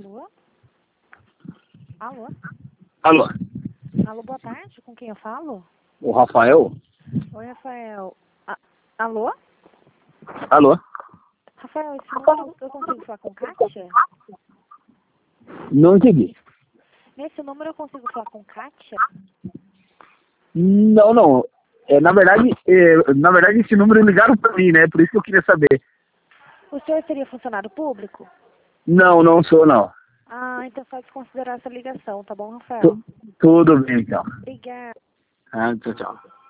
Alô? Alô? Alô? Alô, boa tarde. Com quem eu falo? O Rafael? Oi, Rafael. Alô? Alô? Rafael, esse número eu consigo falar com Kátia? Não entendi. Nesse número eu consigo falar com Kátia? Não, não. Na verdade, esse número ligaram pra mim, né? Por isso que eu queria saber. O senhor seria funcionário público? Não, não sou, não. Ah, então pode considerar essa ligação, tá bom, Rafael? Tudo bem, então. Obrigada. Tchau, tchau.